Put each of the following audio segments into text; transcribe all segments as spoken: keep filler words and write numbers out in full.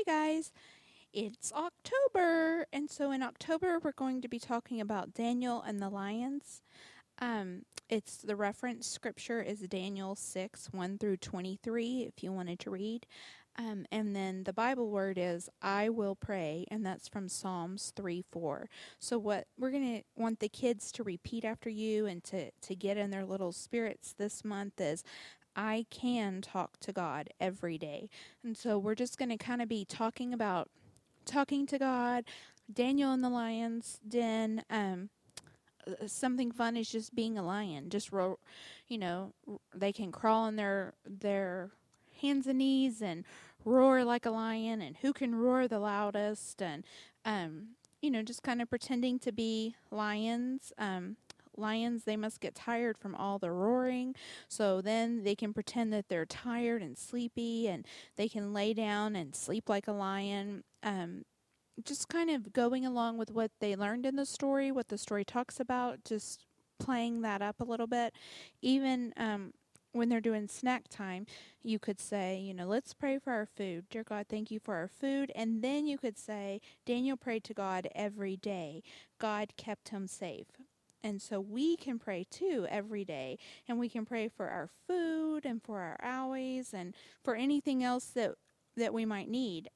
guys, it's October, and so in October we're going to be talking about Daniel and the lions. Um, it's the reference scripture is Daniel six one through twenty-three, if you wanted to read. Um, and then the Bible word is I will pray, and that's from Psalms three four. So what we're going to want the kids to repeat after you and to, to get in their little spirits this month is I can talk to God every day. And so we're just going to kind of be talking about talking to God, Daniel in the lion's den. Um, uh, something fun is just being a lion. Just ro- you know, r- they can crawl on their their hands and knees and roar like a lion. And who can roar the loudest? And um, you know, just kind of pretending to be lions. Um, lions, they must get tired from all the roaring, so then they can pretend that they're tired and sleepy, and they can lay down and sleep like a lion. Um, just kind of going along with what they learned in the story, what the story talks about, just playing that up a little bit. Even um, when they're doing snack time, you could say, you know, let's pray for our food. Dear God, thank you for our food. And then you could say, Daniel prayed to God every day. God kept him safe. And so we can pray too every day. And we can pray for our food and for our owies and for anything else that, that we might need.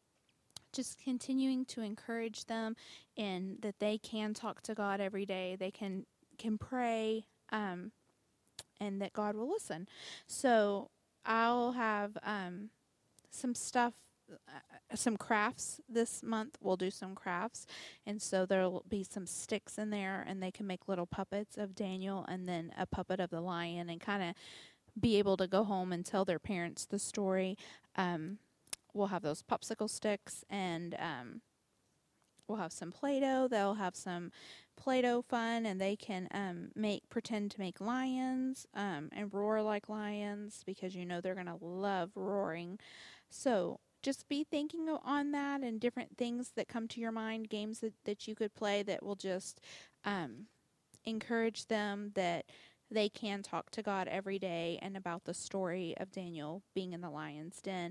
Just continuing to encourage them in that they can talk to God every day. They can can pray, um, and that God will listen. So I'll have um, some stuff, uh, some crafts this month. We'll do some crafts, and so there'll be some sticks in there, and they can make little puppets of Daniel, and then a puppet of the lion, and kind of be able to go home and tell their parents the story. Um, we'll have those popsicle sticks, and um, we'll have some Play-Doh. They'll have some Play-Doh fun, and they can um, make pretend to make lions um, and roar like lions, because you know they're going to love roaring. So just be thinking on that and different things that come to your mind, games that, that you could play that will just um, encourage them that they can talk to God every day, and about the story of Daniel being in the lion's den.